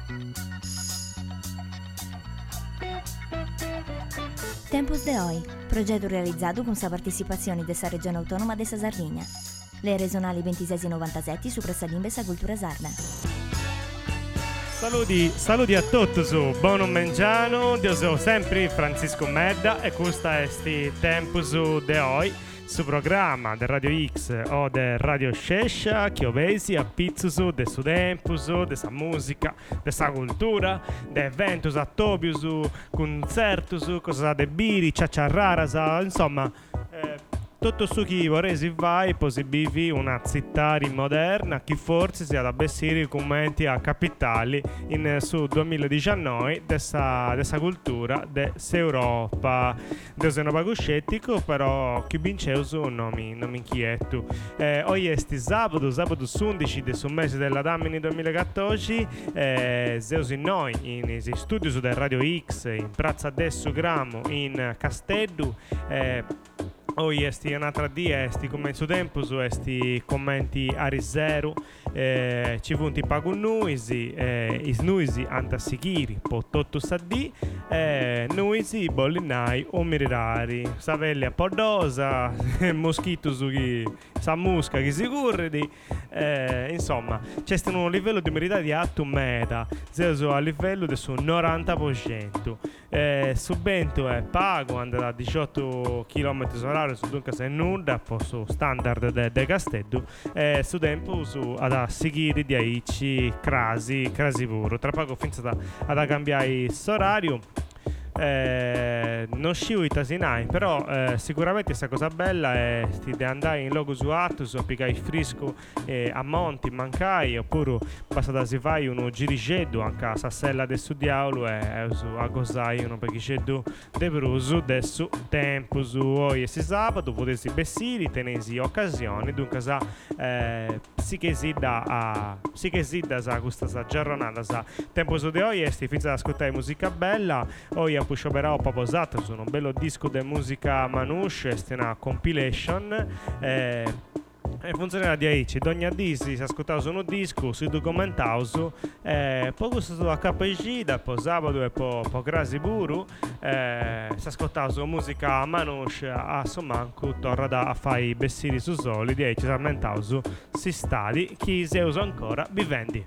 Tempus de Oi, progetto realizzato con la partecipazione della Regione Autonoma de Sardegna. Le regionali 26 e 97 su Pressalimbe e Cultura Sarda. Saluti a tutti su Buon Mengiano, io sono sempre Francisco Medda e questo è Tempus de Oi, su programma del Radio X o del Radio Sciescia che ovesi a pizzusu de su tempus, de sa musica, de sa cultura, de eventus, attobius, concertus, cosa de biri, ciacciarraras, insomma tutto su chi vorresi vai possibivi una città moderna che forse sia da bessire i commenti a capitali in su 2019 dessa cultura dell'Europa deusenopago scettico però chi vinceuso non mi inquieto oggi è sabato 11 del mese della Damini 2014 zeusi noi in studio del Radio X in Piazza Dessu Gramo in Castello Oggi esti un'altra dia, esti commenti su tempo, su esti commenti a riseru, ci punti pagu nuisi, is nuisi anta sikiri, po tutto sta di, nuisi bollinai o mirirari, savelle a podosa, moschito su chi, sa musca che si curridi, insomma, c'è un livello di merità di atto meta, a livello del suo 90%, subento è pago, andrà a 18 km orari, su dunque se nulla posso standard de Castello su tempo su ad seguire di aici crasi puro tra poco finza ad cambiare il orario non scivo i tasinai però sicuramente questa cosa bella è di andare in logo su Attus o piccare il frisco a monti mancai oppure basta da si fai uno girigeddo anche a Sassella del Diavolo e a gosai uno perché de bruso adesso tempo su oggi e si sabato potessi bessiri tenesi occasioni dunque sa sì che si da sa questa giornata sa tempo su di oggi e sti finza ad ascoltare musica bella oggi a puscio però posato su un bello disco di musica manusce è una compilation e funzionerà di aici ogni disi si ascoltava su un disco si documentava su poi questo a KG poi sabato e poi grasi buru si ascoltava su musica manusce a Somanco torna a fare i bessiri su solidi e ci si ammentava su si stadi chi si usa ancora vivendi.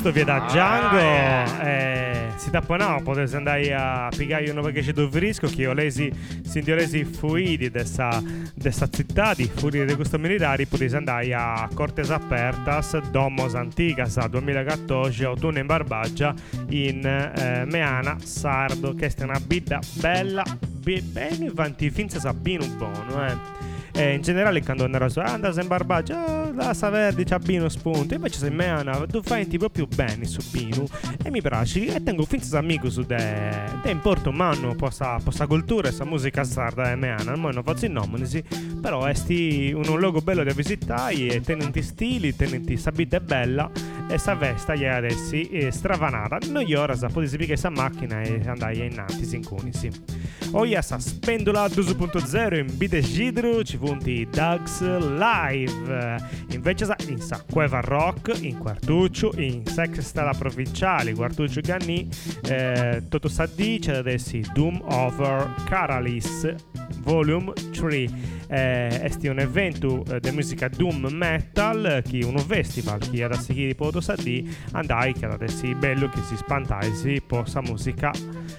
tutto via da Django. Si tapponava, potete andare a pigliare uno perché c'è due frisco che io lesi, senti lesi fuori dessa città, di fuori di questo militari, potete andare a Cortes Apertas, Domos Antigas 2014, autunno in Barbagia, in Meana, Sardo, che è una bida bella, bene, vanti finza Sabino buono, in generale quando andas in Barbagia la Saverdi c'ha bino spunto, invece se Meana tu fai proprio bene su bino e mi piace e tengo finza amico su de importo manno possa cultura e sa musica sarda e Meana almeno non faccio i nomi però è un luogo bello da visitare e tenenti stili, tenenti sabite bella e sa vesta gli adesso stravanata noi ora sa potete spiegare questa macchina e andare innanti sincronisi ora sa spendolato su punto zero in Bide Gidru ci punti Dogs Live invece in sa Cueva Rock in Quartuccio in Sex Stella Provinciale Quartuccio Ganni tutto sa dice adesso Doom Over Caralis Volume 3 è un evento di musica doom metal che uno festival che ad seguire poto sa di andai che adesso è bello che si spantaisi possa musica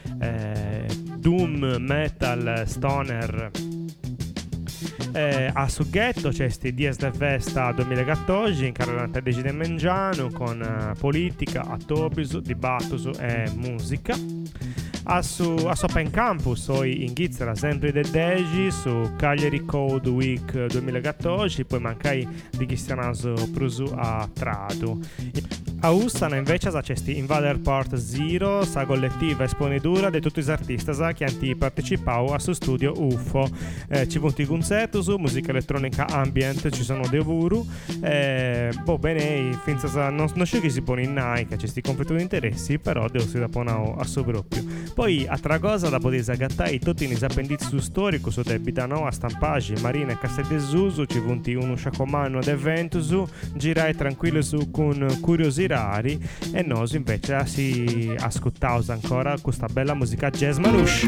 doom metal stoner a Sughetto c'è sti Dies de Festa 2014 in Carolina di Mengiano con politica, atobis, dibattus e musica a Open Campus poi in Svizzera sempre del 10 su Cagliari Code Week 2014 poi mancai di Cristianaso Prusu a Trado a Ustana invece c'è Invader Part Zero sa collettiva esponidura di tutti gli artisti che hanno partecipato a suo studio UFO ci punti concerti su musica elettronica ambient ci sono dei vuru bene finza non so che si pone in Nike c'è sti conflitto di interessi però devo si da ponao a suo proprio poi altra cosa da poter agattare tutti i appendizi su storico su debita no a stampaggi marina e casse desuso ci punti uno sciacomano d'evento su girai tranquillo su con curiosità e noi invece si ascoltavo ancora questa bella musica jazz manush.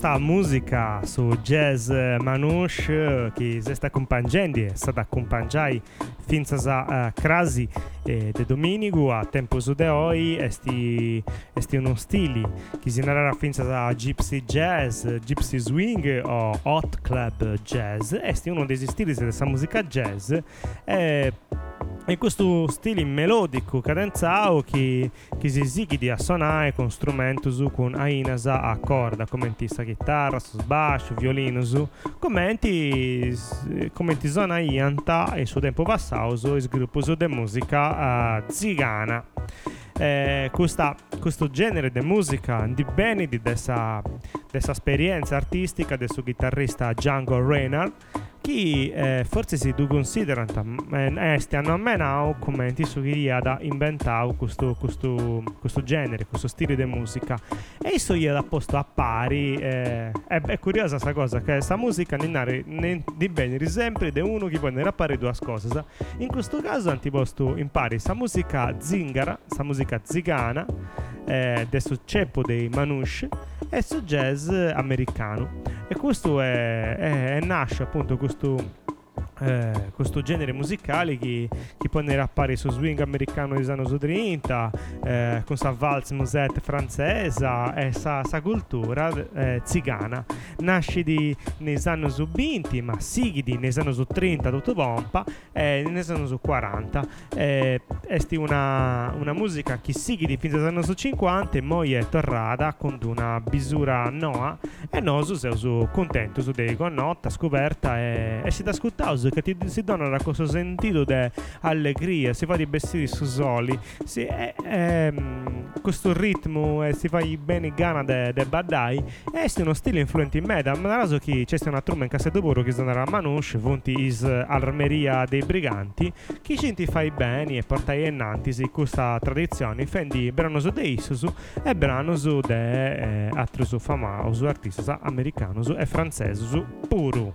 questa musica su jazz manouche che si sta accompagnando è stata accompagnata fin a crasi de dominico a tempo su de oi esti uno stili che si narrà fin a gypsy jazz, gypsy swing o hot club jazz. Esti uno dei stili di questa musica jazz e questo stile melodico cadenzato che si sigidi a suonare con strumenti con ainas a corda, come sa chitarra, su sbasso, violino, come suona ianta e su tempo passato sviluppo di musica zigana. Questo genere di musica di bene di questa esperienza artistica del suo chitarrista Django Reinhardt, che forse si considera hanno ammenato come ti suggeria da inventare questo genere, questo stile di musica, e isso gli ha posto a pari. È curiosa questa cosa, che questa musica di bene sempre di uno che può a pari due cose. In questo caso hanno posto in pari questa musica zingara, questa musica zigana del ceppo dei manouche e su jazz americano, e questo nasce appunto questo genere musicale che può appare su swing americano degli anni 30 con sa valse musette francese e sa cultura zigana. Nasce negli anni 20 ma sigidi negli anni 30 tutto pompa e negli anni 40 è una musica che sigidi fino agli anni 50 e poi è tornata con una bisura noa, e noi siamo contenti su dei connotta scoperta e si da ascoltare che si dona questo sentito di allegria, si fa di vestiti su soli, questo ritmo si fa bene gana de badai, e è uno stile influente in me, da caso che c'è una tromba in cassetto puro che suonerà a manouche, fonti all'armeria dei briganti, che ci fai bene e portai innanti questa tradizione, fendi brano su de issus e brano su de altri su famoso artisti americani e francesi su puro.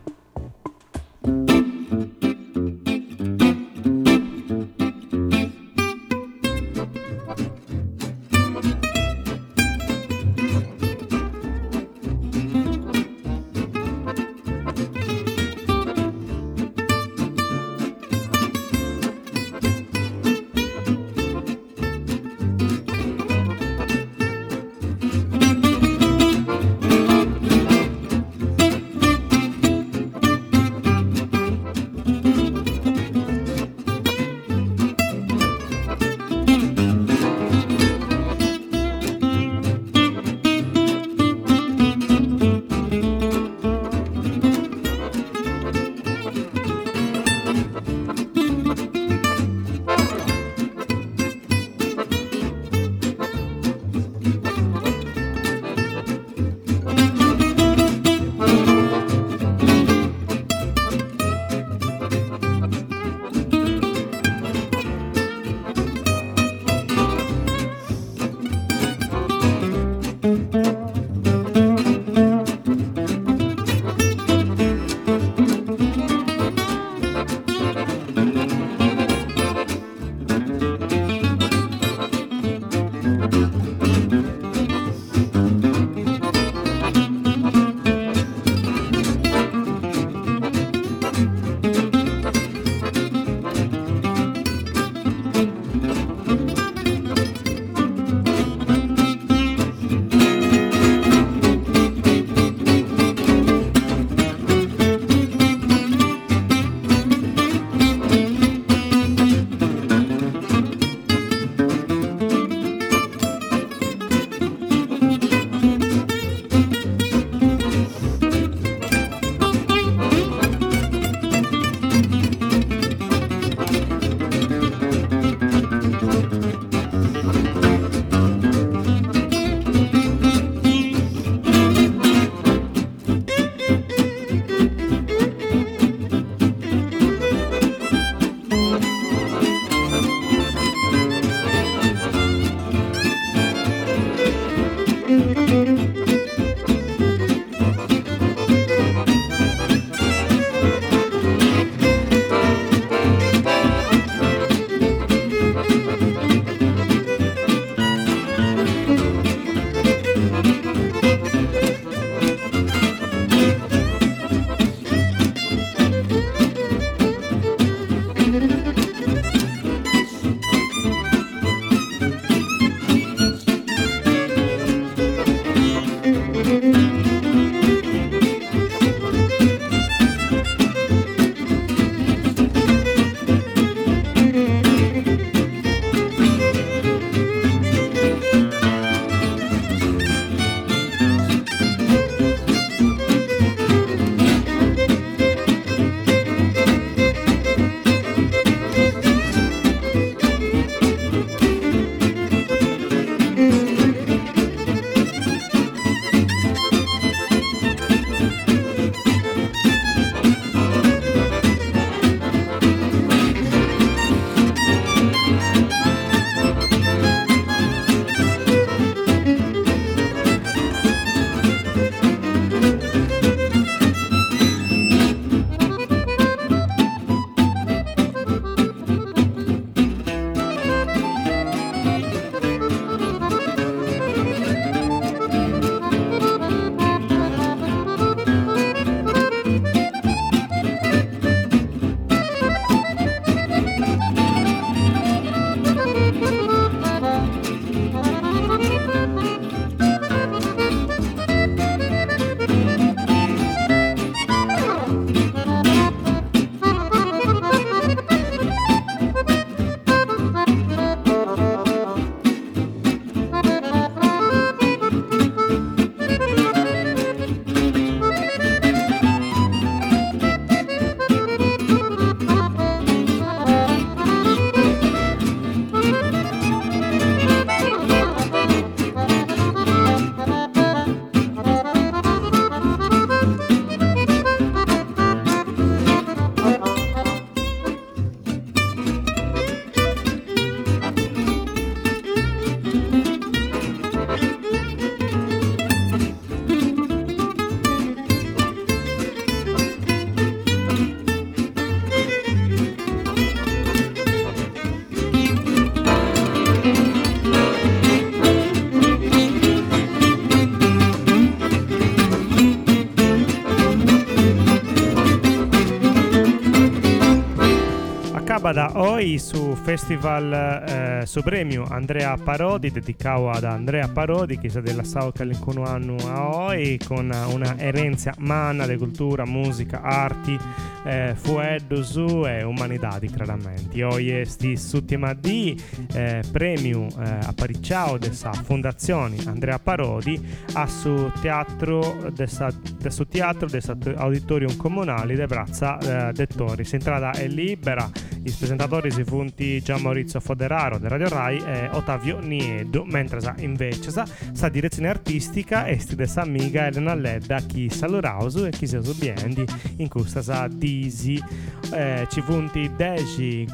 s'accaba da oggi su Festival su premio Andrea Parodi, dedicato ad Andrea Parodi, che è della Sauca l'incono anno a oggi, con una erenza manna di cultura, musica, arti, fueddo su e umanità di chiaramente. Oggi è l'ultima di premio apparicciao della Fondazione Andrea Parodi a su teatro del suo teatro del auditorium comunale di Brazza Dettori. L'entrata è libera. I presentatori si funti Gian Maurizio Foderaro di Radio Rai e Ottavio Niedo, mentre invece sa direzione artistica è di sa amiga Elena Ledda, chi salurauso e chi si subiendi in questa sa disi ci funti 10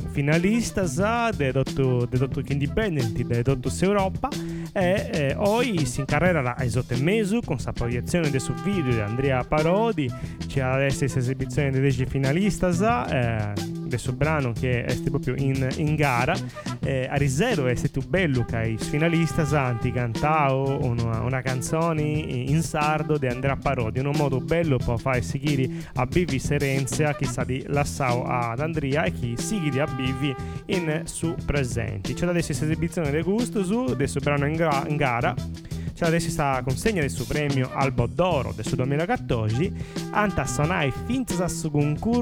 finalista de dotto indipendenti de dotto Europa e oggi si incarrerà a Esotemesu con sa proiezione del suo video di Andrea Parodi. C'è adesso l'esibizione dei 10 finalista del suo brano che è proprio in gara a riservo è stato bello che i finalista anti cantao una canzone in sardo di Andrea Parodi, in un modo bello per fare seguire a Bivi Serenzia chi sa di lassao ad Andrea e chi sighi a Bivi in su presenti. C'è adesso questa esibizione del gusto su del suo brano in gara. C'è adesso questa consegna del suo premio Albo d'Oro del suo 2014 anta sonai finza su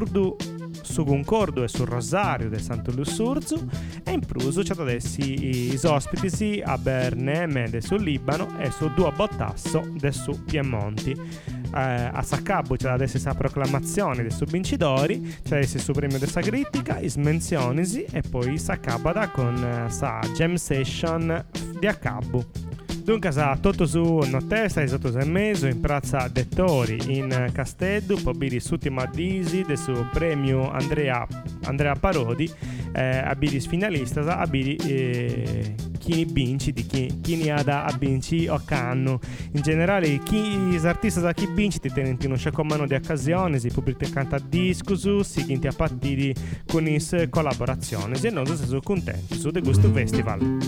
concordo e sul Rosario del Santo Lussurzu e in pruso c'è adesso i ospiti a Berneme del suo Libano e su Dua Bottasso del suo Piemonti. A Saccabbo c'è adesso questa proclamazione del suo vincitori, c'è adesso il suo premio della critica, is menzionisi e poi s'accabada con sa jam session di Accabbo. Dunque sa tutto su notesta e sotto meso in Piazza Dettori in Casteddu poi biri l'ultima disi del suo premio Andrea Parodi a biri finalista a biri chi vinci di chi ne ha da vinci o canno in generale chi artista da chi vinci ti tenenti uno sciacomano di occasione si pubblica canta discusu si chinti a partiti con is collaborazioni e non sono contenti su The Gusto Festival.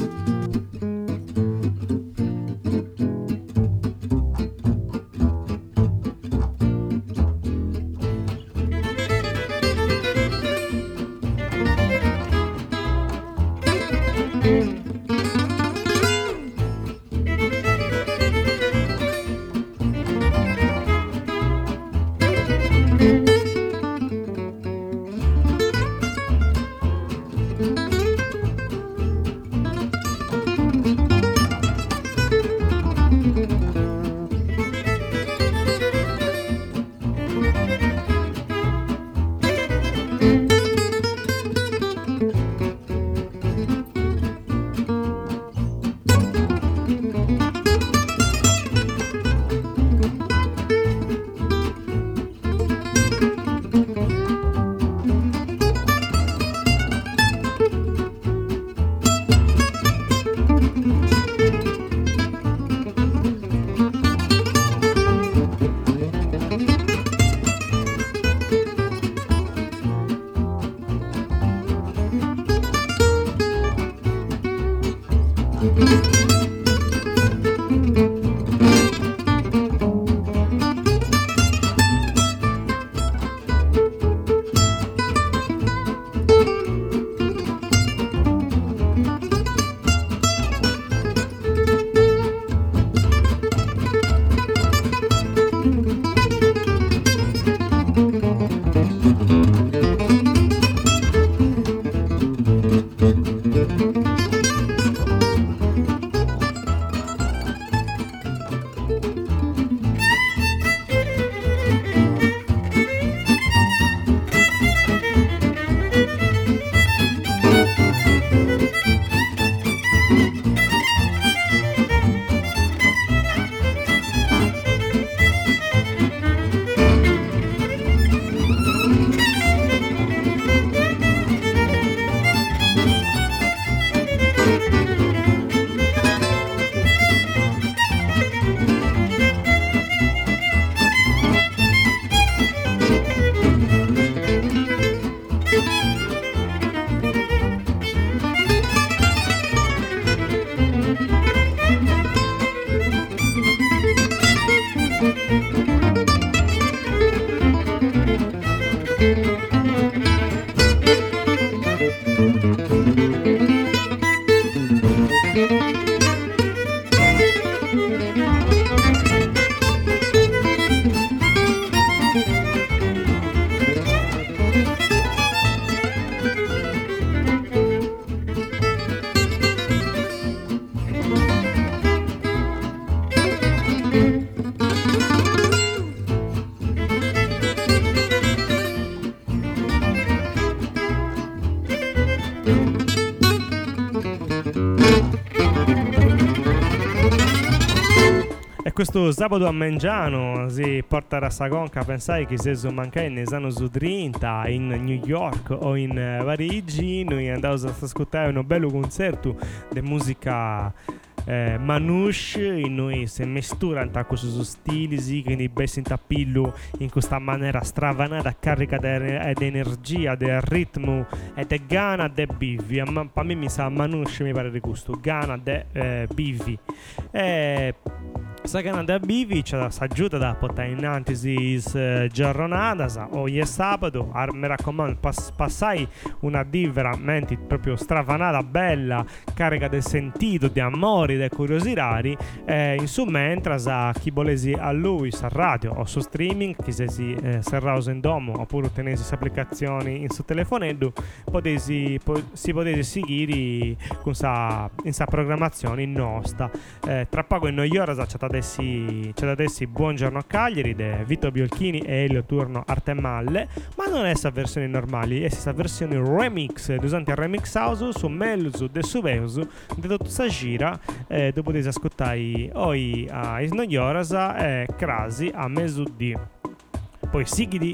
Questo sabato a Mengiano si porta a Rassagonca, pensai che se sono mancati ne sanno su 30 in New York o in Parigi. Noi andiamo a ascoltare un bello concerto di musica Manouche, in noi si mistura in questi stili, quindi bessi in tappillo in questa maniera stravanata, carica di energia, del ritmo e di gana de bivi. Per me mi sa Manouche, mi pare di gusto, gana de bivi. Questa gana de bivi ci aggiunta da portare in antisi giornata o ieri sabato. Mi raccomando, passai una di veramente proprio stravanata, bella, carica del sentito, di amore, di curiosità. Insomma, entra a chi volesi a lui, a radio o su streaming, chi si serraus in domo oppure ottenesi applicazioni in su telefonello, si potete seguire con in sa programmazione nostra. Tra poco in noi ora c'è adesso Buongiorno Cagliari de Vito Biolchini e Elio Turno Artemalle, ma non è questa versione normale, è questa versione remix, usando il remix house su Melzu de Subeusu de tutta questa gira. Dopo di ascoltare oggi a Isnoioras e Crasi a Mesudì. Poi Sigidi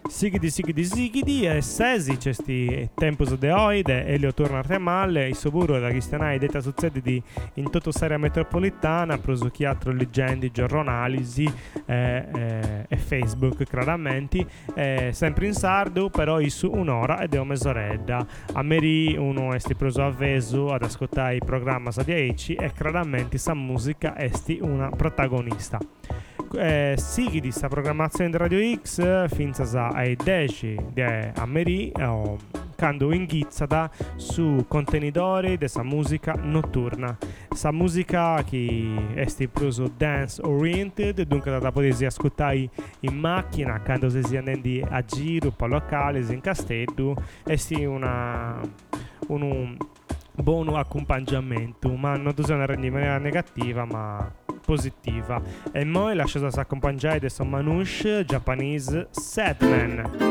e Sesi c'è sti Tempus de Oide Elio Turno Artemalle il soburo da cristianai detta succediti in tutta l'area metropolitana prosuchiatro leggende giornalisi e Facebook chiaramente sempre in sardo però su un'ora ed è un mezz'oretta a Meri uno esti preso avveso ad ascoltare il programma sa 10 e chiaramente sa musica esti una protagonista. Sighi di sta programmazione di Radio X finza ai 10 di Ameri quando inghizzata su contenitori di sa musica notturna, sa musica che è più dance oriented, dunque da potersi ascoltare in macchina quando si andando a giro per locali in castello e un buon accompagnamento, ma non bisogna rendere in maniera negativa ma positiva. E poi lasciate accompagnare da son Manouche Japanese Sadman.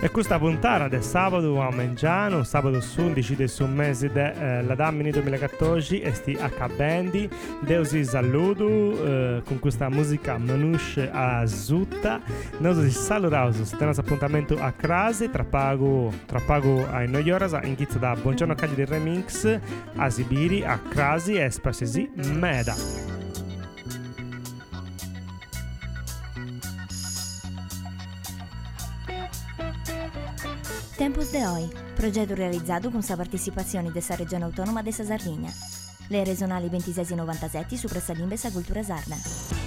E questa puntata del sabato a Mengiano, sabato su 11 del su mese la Dammini 2014 e sti accabendi, deusi saluto con questa musica manusce a zutta. Noi si salutiamo su questo appuntamento a crase, tra pago ai noiorasa, in chizza da Buongiorno Cagli del Remix, a Sibiri, a crasi e spasesi meda. Tempus de Hoy, progetto realizzato con la partecipazione della Regione Autonoma della Sardegna. Le regionali 26 e 97 su Pressalimbe e Cultura Sarda.